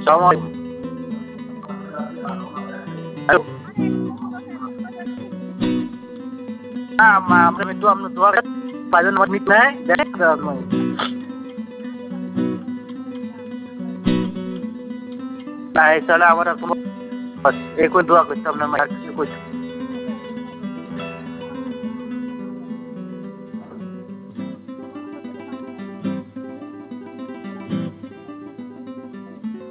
Salaam. আমরা কিন্তু আমরা তোমার পাঁচজন আমার মিট নাই দেখ তাই চলে আমার এক দোয়া করতাম না